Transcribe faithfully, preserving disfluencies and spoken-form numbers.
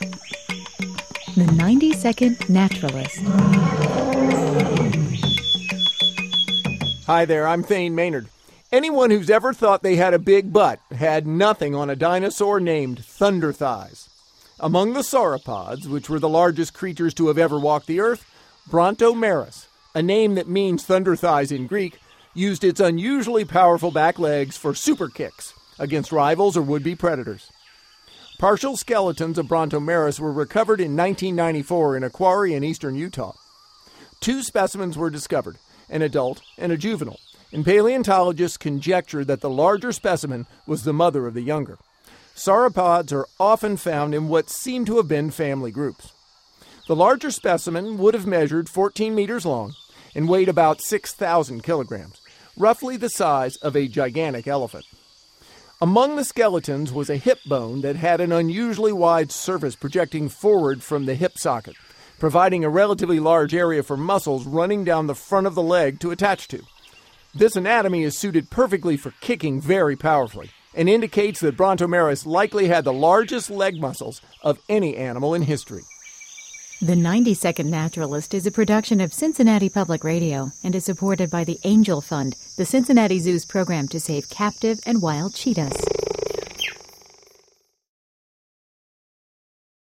The ninety-second Naturalist. Hi there, I'm Thane Maynard. Anyone who's ever thought they had a big butt had nothing on a dinosaur named Thunder Thighs. Among the sauropods, which were the largest creatures to have ever walked the earth, Brontomeris, a name that means thunder thighs in Greek, used its unusually powerful back legs for super kicks against rivals or would-be predators. Partial skeletons of Brontomeris were recovered in nineteen ninety-four in a quarry in eastern Utah. Two specimens were discovered, an adult and a juvenile, and paleontologists conjecture that the larger specimen was the mother of the younger. Sauropods are often found in what seem to have been family groups. The larger specimen would have measured fourteen meters long and weighed about six thousand kilograms, roughly the size of a gigantic elephant. Among the skeletons was a hip bone that had an unusually wide surface projecting forward from the hip socket, providing a relatively large area for muscles running down the front of the leg to attach to. This anatomy is suited perfectly for kicking very powerfully and indicates that Brontomeris likely had the largest leg muscles of any animal in history. The ninety-second Naturalist is a production of Cincinnati Public Radio and is supported by the Angel Fund, the Cincinnati Zoo's program to save captive and wild cheetahs.